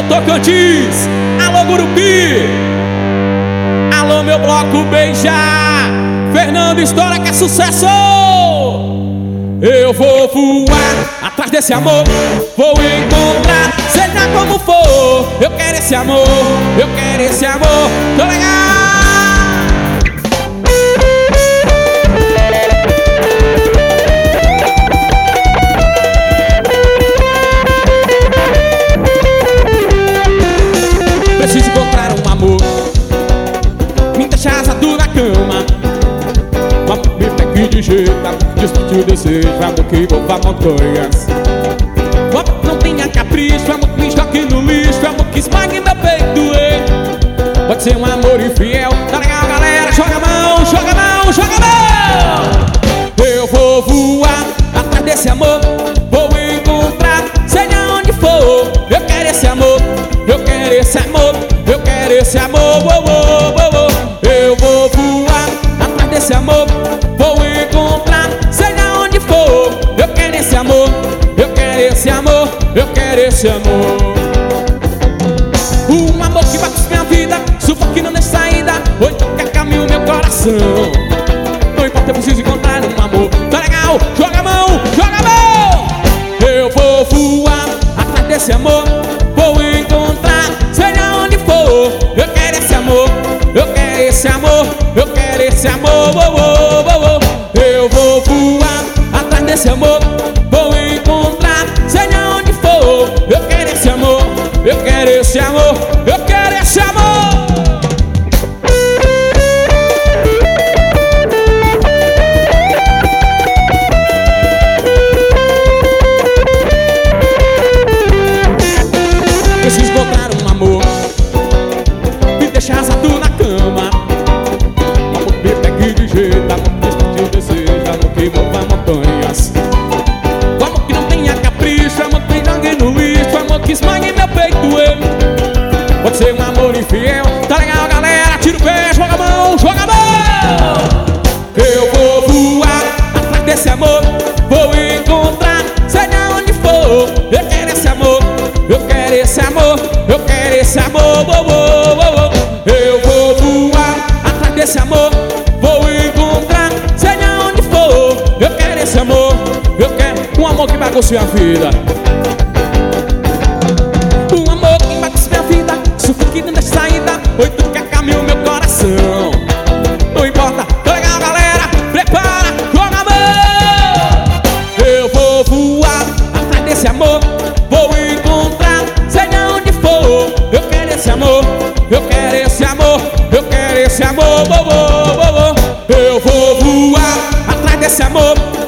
Tocantins, alô Gurupi, alô meu bloco beijar, Fernando História que é sucesso. Eu vou voar atrás desse amor, vou encontrar, seja como for. Eu quero esse amor, eu quero esse amor, tô legal. Preciso encontrar um amor, me deixa asado na cama, um amor me pegue de jeito, desperte o desejo, amor que mova montanhas. Um amor que não tenha capricho, amor que me jogue no lixo, amor que esmague meu peito. Pode ser um amor infiel, tá legal galera, joga a mão, joga a mão, joga a mão. Eu vou voar atrás desse amor, vou encontrar, seja onde for. Eu quero esse amor, eu quero esse amor, eu quero esse amor, oh, oh, oh, oh. Eu vou voar atrás desse amor, vou encontrar, seja onde for. Eu quero esse amor, eu quero esse amor, eu quero esse amor. Um amor que bate minha vida, sufoque não deixa saída, ou então que acalme o meu coração. Não importa, eu preciso encontrar um amor, tá legal, joga a mão, joga a mão. Eu vou voar atrás desse amor, vou encontrar, seja onde for. Eu quero esse amor, eu quero esse amor, eu quero esse amor, oh, oh, oh, oh. Eu vou voar atrás desse amor, vou encontrar, seja onde for. Eu quero esse amor, eu quero esse amor, eu quero esse amor. Preciso encontrar um amor, me deixa asado na cama, amor que me pegue de jeito, amor que desperte o desejo, amor que mova montanhas. Amor que não tenha capricho, amor que me jogue no lixo, amor que esmague meu peito. Pode ser um amor infiel, tá legal galera, tira o pé, joga a mão, joga a mão. Eu vou voar atrás desse amor, vou encontrar, seja onde for. Eu quero esse amor, eu quero esse amor, eu quero esse amor, oh, oh, oh, oh. Eu vou voar atrás desse amor, vou encontrar, seja onde for. Eu quero esse amor, eu quero um amor que bagunce minha vida. Um amor que bagunce minha vida, sufoque não deixa saída, ou então que acalme o meu coração. Não importa, tá legal galera, prepara, joga a mão. Eu vou voar atrás desse amor, vou encontrar, seja onde for. Eu quero esse amor, eu quero esse amor, eu quero esse amor, oh, oh, oh, oh. Eu vou voar atrás desse amor,